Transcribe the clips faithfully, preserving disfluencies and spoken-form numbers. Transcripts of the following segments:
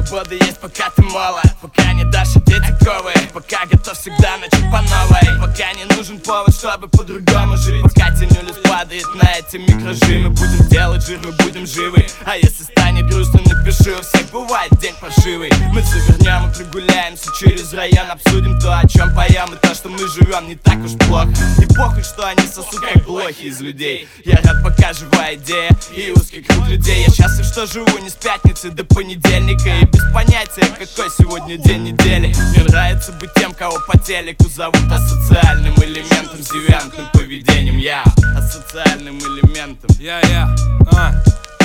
свободы есть, пока ты молод, пока не дашь дети ковы, пока готов всегда начать по новой, пока не нужен повод, чтобы по-другому жить, пока тенюлис падает на эти микрожимы. Будем делать жир, мы будем живы, а если станет грустно, напиши, у всех бывает день паршивый. Мы завернем и прогуляемся через район, обсудим то, о чем поем, и то, что мы живем не так уж плохо. И похуй, что они сосут как блохи из людей. Я рад, пока живая идея и узкий круг людей. Я счастлив, что живу не с пятницы до понедельника, и без понятия, какой сегодня день недели. Мне нравится быть тем, кого по телеку зовут асоциальным элементом с девиантным поведением. Я асоциальным элементом. Я-я, а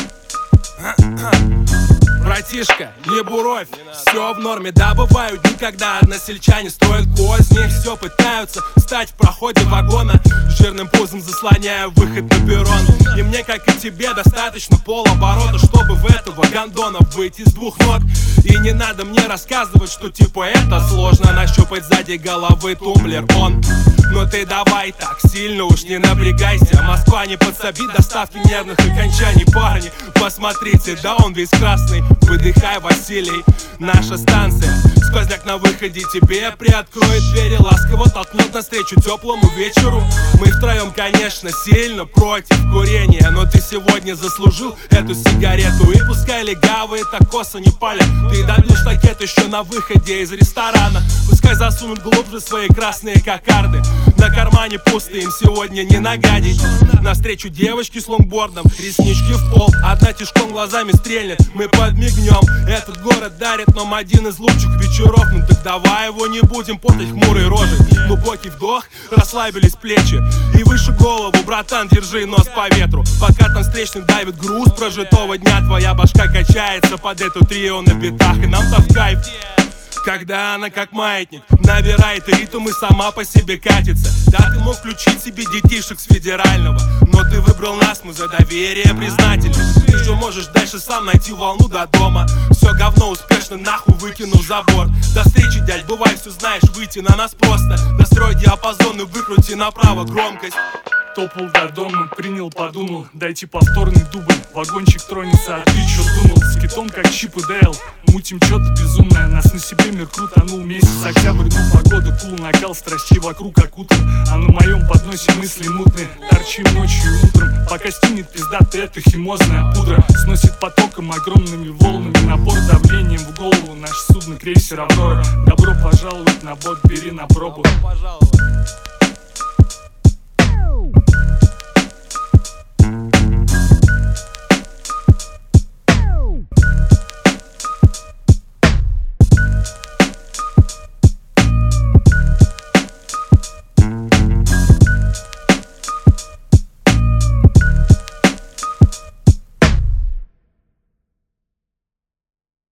братишка, не буровь, все в норме, да бывают дни, когда односельчане строят козни. Все пытаются встать в проходе вагона, жирным пузом заслоняя выход на перрон. И мне, как и тебе, достаточно полоборота, чтобы в этого гондона выйти с двух ног. И не надо мне рассказывать, что типа это сложно нащупать сзади головы тумблер он. Но ты давай так сильно уж не напрягайся, Москва не подсобит доставки нервных окончаний. Парни, посмотрите, да он весь красный. Выдыхай, Василий, наша станция. Сквозняк на выходе тебе приоткроет двери, ласково толкнет навстречу теплому вечеру. Мы втроем, конечно, сильно против курения, но ты сегодня заслужил эту сигарету. И пускай легавые так косо не палят, ты добьешь ракет еще на выходе из ресторана. Пускай засунут глубже свои красные кокарды, на кармане пусто, им сегодня не нагадить. Навстречу девочки с лонгбордом, реснички в пол, одна тишком глазами стрельнет, мы подмигнем. Этот город дарит нам один из лучших вечеров, ну так давай его не будем портить хмурой рожей. Глубокий вдох, расслабились плечи, и выше голову, братан, держи нос по ветру. Пока там встречный давит груз прожитого дня, твоя башка качается под эту трио на битах, и нам-то в кайф. Когда она как маятник набирает ритм и сама по себе катится. Да, ты мог включить себе детишек с федерального, но ты выбрал нас, мы за доверие признательны. Ты же можешь дальше сам найти волну до дома. Все говно успешно нахуй выкинул за борт. До встречи, дядь, бывай, все знаешь, выйти на нас просто. Настрой диапазон и выкрути направо громкость. Топал до дома, принял, подумал, дайте повторный дубль. Вагончик тронется, а ты чё думал? С китом как Чип и Дейл, мутим чё-то безумное. Нас на себе мир крутанул, месяц октябрь, ну погода, кул, накал, страстей вокруг окутан. А на моем подносе мысли мутные, торчим ночью и утром. Пока стимет пиздатая эта химозная пудра, сносит потоком огромными волнами, напор давлением в голову. Наше судно крейсер Аврора, добро пожаловать на бот, бери на пробу.